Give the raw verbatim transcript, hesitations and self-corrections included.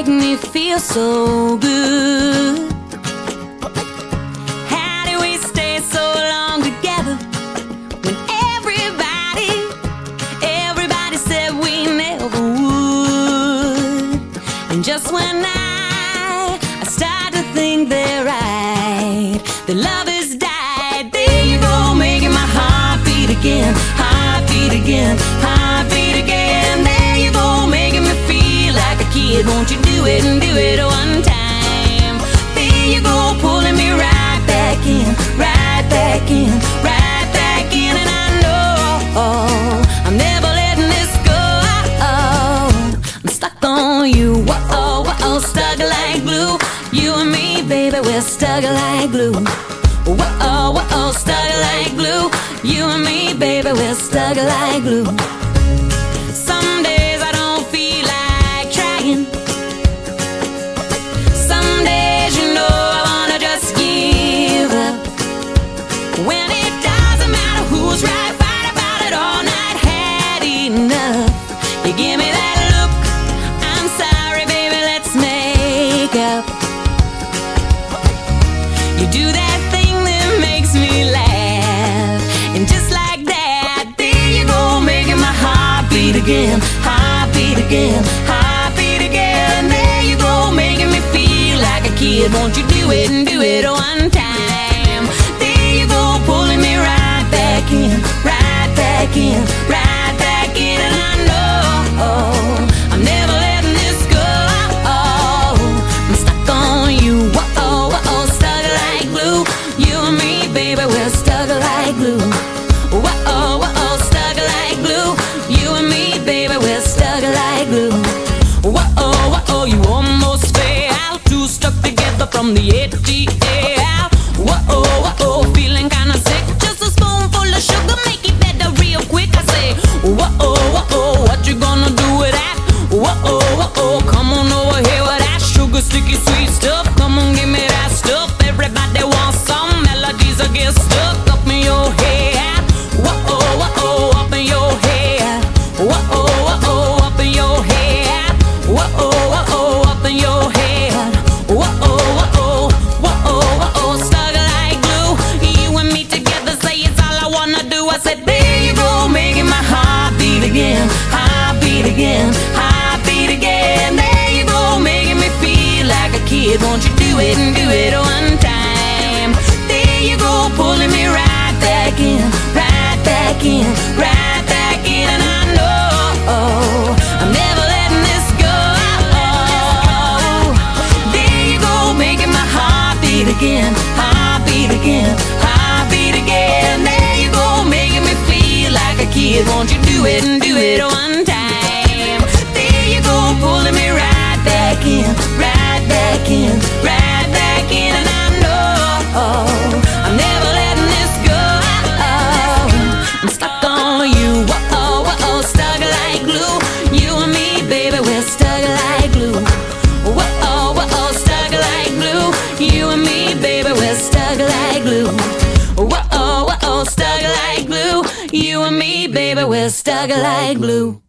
me feel so good. How do we stay so long together when everybody, everybody said we never would? And just when I, I start to think they're right, the love has died. There you go, making my heart beat again, heart beat again, heart beat again. There you go, making me feel like a kid. Won't you do it and do it one time? There you go, pulling me right back in, right back in, right back in. And I know I'm never letting this go. I'm stuck on you, whoa, whoa, stuck like glue. You and me, baby, we're stuck like glue. Whoa, whoa, stuck like glue. You and me, baby, we're stuck like glue. Some days I don't feel like trying. Some days, you know, I wanna just give up. When it doesn't matter who's right, fight about it all night, had enough. You give me that look, I'm sorry, baby, let's make up. You do that thing that makes me laugh, and just like that, there you go, making my heart beat again, heart beat again, heart beat again. There you go, making me feel like a kid. Won't you do it and do it one time? There you go, pulling me right back in, right back in, right back in. And I know I'm never letting this go. I'm stuck on you, whoa, whoa, stuck like glue. You and me, baby, we're stuck like glue. Whoa, whoa, stuck like glue. You and me, baby, we're stuck like glue. Whoa, whoa, you almost fell out, two stuck together from the A T L. Whoa, whoa, feeling kinda sick. Just a spoonful of sugar, make it better real quick. I say, whoa, whoa, what you gonna do with that? Whoa, whoa, come on over here with that sugar, sticky, sweet stuff. Come on, give me that stuff. Everybody wants some melodies that get stuck up in your head. Whoa, whoa, up in your head. Whoa, whoa, up in your head. Whoa, whoa, up in your head. Whoa, whoa, whoa, whoa, stuck like glue. You and me together, say it's all I wanna do. I said, there you go, making my heart beat again, heart beat again, heart beat again. There you go, making me feel like a kid. Won't you do it and do it one time? There you go, pulling me right back in, right back in, right back in. And I know I'm never letting this go. There you go, making my heart beat again, heart beat again, heart beat again. There you go, making me feel like a kid. Won't you do it and do it one time? There you go, pulling me right back in, right back in, right back in. And I know I'm never letting this go. I'm stuck on you, whoa, whoa, stuck like glue. You and me, baby, we're stuck like glue. Whoa, whoa, stuck like glue. You and me, baby, we're stuck like glue. Whoa, whoa, stuck like glue. You and me, baby, we're stuck like glue.